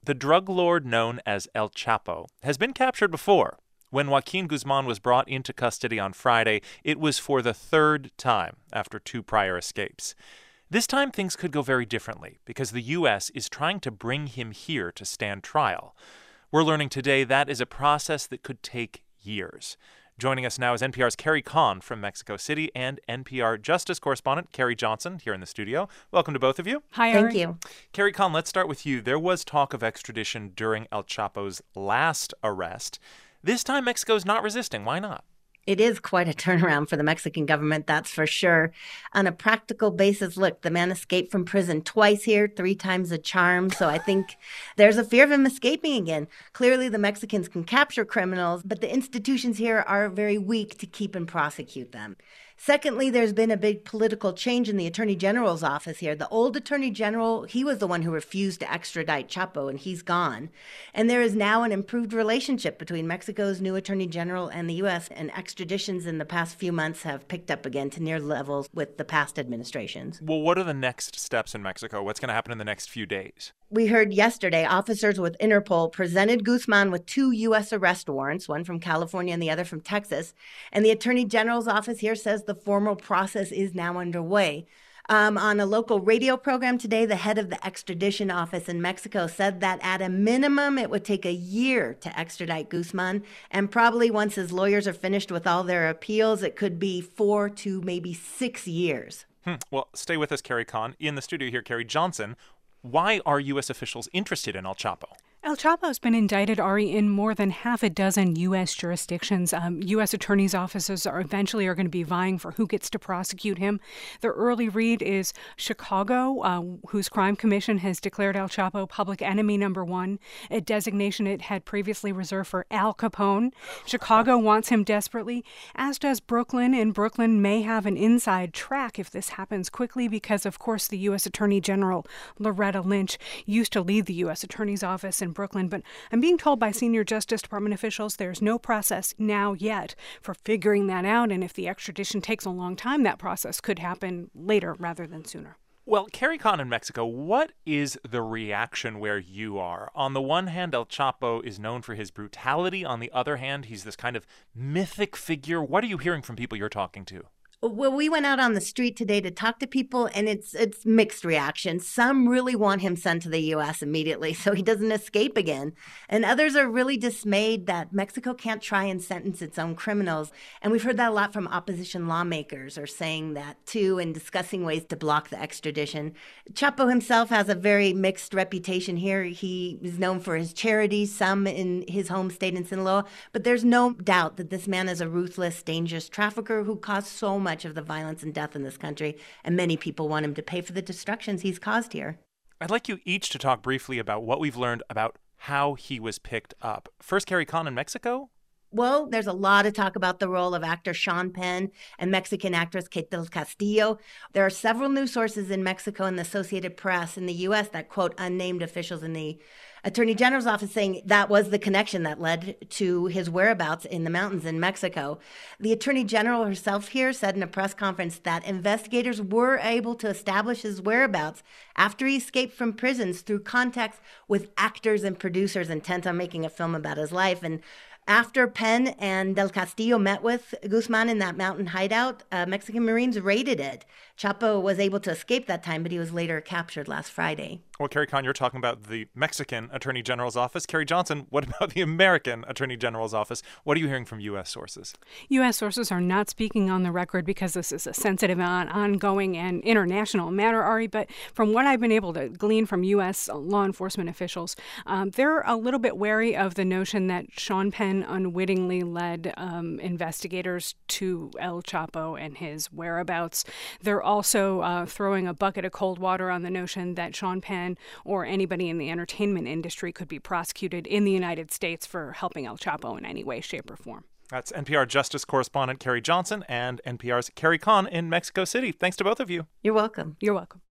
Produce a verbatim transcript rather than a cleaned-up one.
The drug lord known as El Chapo has been captured before. When Joaquin Guzman was brought into custody on Friday, it was for the third time after two prior escapes. This time things could go very differently because the U S is trying to bring him here to stand trial. We're learning today that is a process that could take years. Joining us now is N P R's Carrie Kahn from Mexico City and N P R Justice correspondent Carrie Johnson here in the studio. Welcome to both of you. Hi, Thank Ari. you. Carrie Kahn, let's start with you. There was talk of extradition during El Chapo's last arrest. This time, Mexico's not resisting. Why not? It is quite a turnaround for the Mexican government, that's for sure. On a practical basis, look, the man escaped from prison twice here, three times a charm. So I think there's a fear of him escaping again. Clearly, the Mexicans can capture criminals, but the institutions here are very weak to keep and prosecute them. Secondly, there's been a big political change in the Attorney General's office here. The old Attorney General, he was the one who refused to extradite Chapo, and he's gone. And there is now an improved relationship between Mexico's new Attorney General and the U S, and extraditions in the past few months have picked up again to near levels with the past administrations. Well, what are the next steps in Mexico? What's going to happen in the next few days? We heard yesterday officers with Interpol presented Guzman with two U S arrest warrants, one from California and the other from Texas. And the Attorney General's office here says the formal process is now underway. Um, on a local radio program today, the head of the extradition office in Mexico said that at a minimum, it would take a year to extradite Guzman. And probably once his lawyers are finished with all their appeals, it could be four to maybe six years. Hmm. Well, stay with us, Carrie Kahn. In the studio here, Carrie Johnson. Why are U S officials interested in El Chapo? El Chapo's been indicted, Ari, in more than half a dozen U S jurisdictions. Um, U S attorneys' offices are eventually are going to be vying for who gets to prosecute him. The early read is Chicago, uh, whose crime commission has declared El Chapo public enemy number one, a designation it had previously reserved for Al Capone. Chicago wants him desperately, as does Brooklyn, and Brooklyn may have an inside track if this happens quickly because, of course, the U S Attorney General, Loretta Lynch, used to lead the U S Attorney's Office in Brooklyn, but I'm being told by senior Justice Department officials there's no process now yet for figuring that out, and if the extradition takes a long time, that process could happen later rather than sooner. Well, Carrie Kahn in Mexico, what is the reaction where you are? On the one hand, El Chapo is known for his brutality. On the other hand, he's this kind of mythic figure. What are you hearing from people you're talking to? Well, we went out on the street today to talk to people, and it's it's mixed reactions. Some really want him sent to the U S immediately so he doesn't escape again. And others are really dismayed that Mexico can't try and sentence its own criminals. And we've heard that a lot from opposition lawmakers are saying that, too, and discussing ways to block the extradition. Chapo himself has a very mixed reputation here. He is known for his charities, some in his home state in Sinaloa. But there's no doubt that this man is a ruthless, dangerous trafficker who caused so much much of the violence and death in this country, and many people want him to pay for the destructions he's caused here. I'd like you each to talk briefly about what we've learned about how he was picked up. First, Carrie Kahn in Mexico. Well, there's a lot of talk about the role of actor Sean Penn and Mexican actress Kate del Castillo. There are several news sources in Mexico and the Associated Press in the U S that quote unnamed officials in the Attorney General's office saying that was the connection that led to his whereabouts in the mountains in Mexico. The Attorney General herself here said in a press conference that investigators were able to establish his whereabouts after he escaped from prisons through contacts with actors and producers intent on making a film about his life. And after Penn and Del Castillo met with Guzman in that mountain hideout, uh, Mexican Marines raided it. Chapo was able to escape that time, but he was later captured last Friday. Well, Carrie Kahn, you're talking about the Mexican Attorney General's office. Carrie Johnson, what about the American Attorney General's office? What are you hearing from U S sources? U S sources are not speaking on the record because this is a sensitive, on, ongoing, and international matter, Ari. But from what I've been able to glean from U S law enforcement officials, um, they're a little bit wary of the notion that Sean Penn unwittingly led um, investigators to El Chapo and his whereabouts. They're also uh, throwing a bucket of cold water on the notion that Sean Penn or anybody in the entertainment industry could be prosecuted in the United States for helping El Chapo in any way, shape, or form. That's N P R Justice correspondent Carrie Johnson and N P R's Carrie Kahn in Mexico City. Thanks to both of you. You're welcome. You're welcome.